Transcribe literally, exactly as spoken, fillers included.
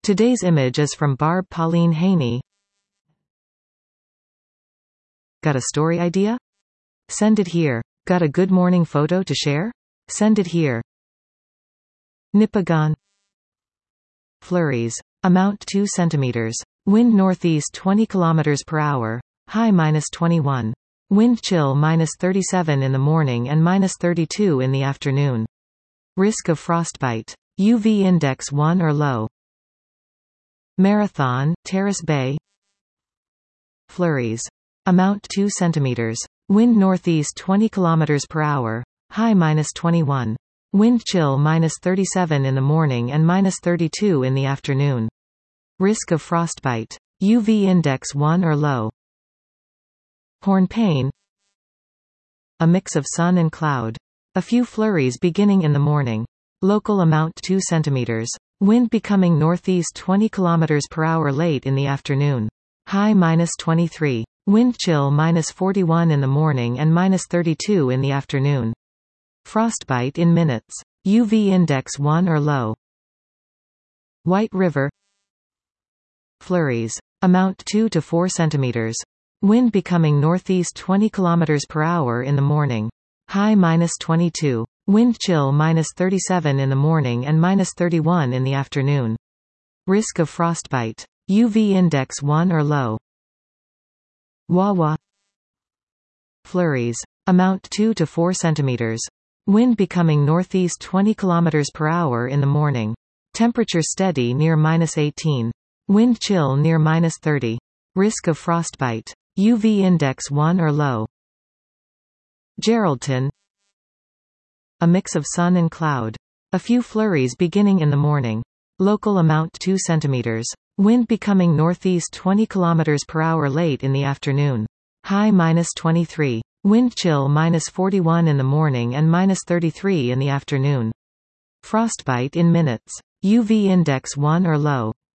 Today's image is from Barb Pauline Haney. Got a story idea? Send it here. Got a good morning photo to share? Send it here. Nipigon. Flurries. Amount two centimeters. Wind northeast twenty kilometers per hour. High minus twenty-one. Wind chill minus thirty-seven in the morning and minus thirty-two in the afternoon. Risk of frostbite. U V index one or low. Marathon, Terrace Bay. Flurries. Amount two centimeters. Wind northeast twenty kilometers per hour. High minus twenty-one. Wind chill minus thirty-seven in the morning and minus thirty-two in the afternoon. Risk of frostbite. U V index one or low. Hornpain. A mix of sun and cloud. A few flurries beginning in the morning. Local amount two centimeters. Wind becoming northeast twenty kilometers per hour late in the afternoon. High minus twenty-three. Wind chill minus forty-one in the morning and minus thirty-two in the afternoon. Frostbite in minutes. U V index one or low. White River. Flurries. Amount two to four centimeters. Wind becoming northeast twenty kilometers per hour in the morning. High minus twenty-two. Wind chill minus thirty-seven in the morning and minus thirty-one in the afternoon. Risk of frostbite. U V index one or low. Wawa. Flurries. Amount two to four centimeters. Wind becoming northeast twenty kilometers per hour in the morning. Temperature steady near minus eighteen. Wind chill near minus thirty. Risk of frostbite. U V index one or low. Geraldton. A mix of sun and cloud. A few flurries beginning in the morning. Local amount two centimeters. Wind becoming northeast twenty kilometers per hour late in the afternoon. High minus twenty-three. Wind chill minus forty-one in the morning and minus thirty-three in the afternoon. Frostbite in minutes. U V index one or low.